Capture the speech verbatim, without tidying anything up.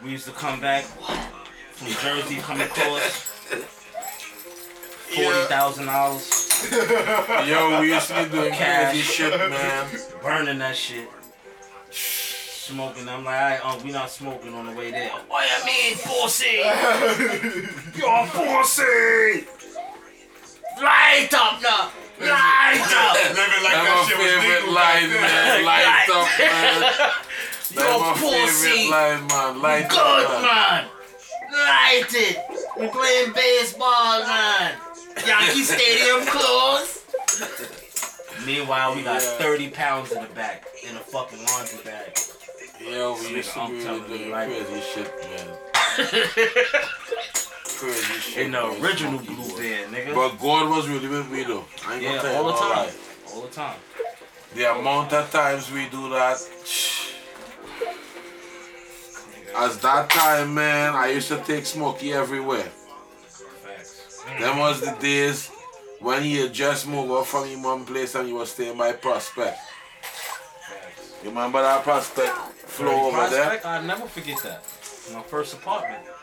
We used to come back from Jersey, come across forty thousand dollars. Yo, we used to be doing Cash. crazy shit, man. Burning that shit. Smoking. I'm like, alright, um, we not smoking on the way there. What you mean, pussy? You're pussy! Light up now! Light up! Living like That's that my shit was favorite legal line, back man. then. Light up, man. That's You're my pussy! favorite line, man. Light Good, up, man. man! Light it! We playing baseball, man! Yankee Stadium closed! Meanwhile, we got Yeah. thirty pounds in the back, in a fucking laundry bag. Yo, we used to I'm be really telling you, doing like- crazy shit, man. Crazy shit. In the man. original Smoky blue boy. van, nigga. But God was really with me, though. I ain't gonna Yeah, tell you all the no time. lie. All the time. The amount of times we do that. As that time, man, I used to take Smokey everywhere. Facts. Them was the days when he had just moved up from his mom place and he was staying by Prospect. Facts. You remember that Prospect floor over there? Prospect, I'll never forget that. My first apartment.